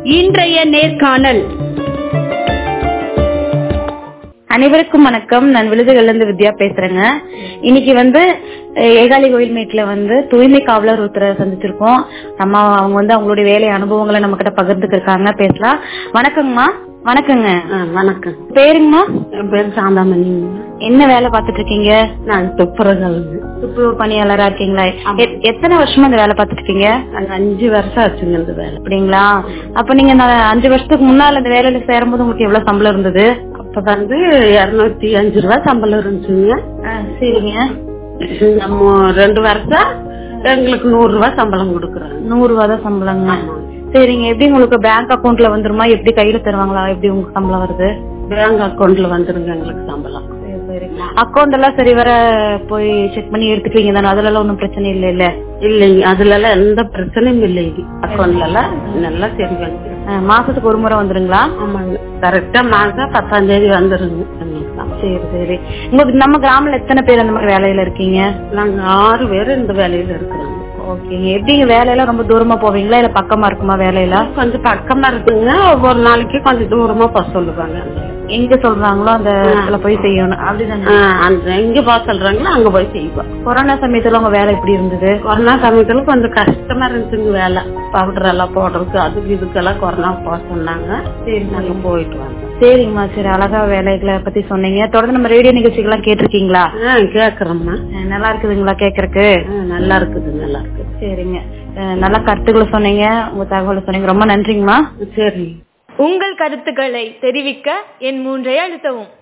இன்றைய நேர்காணல். அனைவருக்கும் வணக்கம். நான் விழுதுகள்ல இருந்து வித்யா பேசுறேங்க. இன்னைக்கு ஏகாலி கோயில்மேட்ல தூய்மை காவலர் ஒருத்தரை சந்திச்சிருக்கோம். அவங்க அவங்களுடைய வேலை அனுபவங்களை நம்ம கிட்ட பகிர்ந்துக்கிருக்காங்க. பேசலாம். வணக்கங்கம்மா. வணக்கங்க. வணக்கம். பேருங்கம்மா? என் பேரு சாந்தாமணி. என்ன வேலை பாத்துட்டு இருக்கீங்க? நான் துப்புரவு பணியாளரா இருக்கீங்களா? எத்தனை வருஷமா இந்த வேலை பாத்துட்டு இருக்கீங்க? 5 வருஷம் ஆச்சுங்க இந்த வேலை. அப்படிங்களா? அப்ப நீங்க 5 வருஷத்துக்கு முன்னால இந்த வேலையில சேரும்போது உங்களுக்கு எவ்வளவு சம்பளம் இருந்தது? அப்ப 205 ரூபாய் சம்பளம் இருந்துச்சுங்க. சரிங்க. நம்ம 2 வருஷம் எங்களுக்கு 100 ரூபாய் சம்பளம் கொடுக்குறாங்க. 100 ரூபாய் தான் சம்பளங்க. சரிங்க. எப்படி உங்களுக்கு பேங்க் அக்கௌண்ட்ல வந்துருமா? எப்படி கையில தருவாங்களா? எப்படி உங்களுக்கு சம்பளம் வருது? பேங்க் அக்கௌண்ட்ல வந்துருங்க எங்களுக்கு சம்பளம். அக்கௌண்ட் எல்லாம் சரி வர போய் செக் பண்ணி எடுத்துக்குவீங்க தானே? அதுல எல்லாம் ஒன்னும் பிரச்சனை இல்ல? இல்லைங்க, அதுல எல்லாம் எந்த பிரச்சனையும் இல்லைங்க. அக்கௌண்ட்ல எல்லாம் நல்லா சரி வந்து மாசத்துக்கு ஒரு முறை வந்துருங்களா? ஆமாங்க, கரெக்டா மாசம் 10ஆம் தேதி வந்துருங்க. சரி சரி. உங்களுக்கு நம்ம கிராமத்துல எத்தனை பேர் அந்த மாதிரி வேலையில இருக்கீங்க? நாங்க 6 பேர் இந்த வேலையில இருக்கிறோம். ஓகேங்க. எப்படிங்க வேலையெல்லாம் ரொம்ப தூரமா போவீங்களா இல்ல பக்கமா இருக்குமா? வேலையெல்லாம் கொஞ்சம் பக்கமா இருக்குங்க. ஒவ்வொரு நாளைக்கு கொஞ்சம் தூரமா போக சொல்லுவாங்க. எங்க சொல்றாங்களோ அந்த இடத்துல போய் செய்யணும். அப்படிதானே? எங்க போக சொல்றாங்களோ அங்க போய் செய்வோம். கொரோனா சமயத்துல உங்க வேலை எப்படி இருந்தது? கொரோனா சமயத்துல கொஞ்சம் கஷ்டமா இருந்துச்சுங்க வேலை. பவுடர் எல்லாம் போடுறதுக்கு அதுக்கு இதுக்கெல்லாம் கொரோனா போக சொன்னாங்க. சரி, நாங்க போயிட்டு வந்தோம். சரிங்கம்மா. சரி, அழகா வேலைகளை பத்தி சொன்னீங்க. தொடர்ந்து நம்ம ரேடியோ நிகழ்ச்சிகள்லாம் கேட்டிருக்கீங்களா? கேக்குறோம்மா. நல்லா இருக்குதுங்களா கேக்குறதுக்கு? நல்லா இருக்குது, நல்லா இருக்குது. சரிங்க. நல்ல கருத்துக்களை சொன்னீங்க, உங்க தகவலை சொன்னீங்க. ரொம்ப நன்றிங்கம்மா. சரி. உங்கள் கருத்துக்களை தெரிவிக்க என் 3 அழுத்தவும்.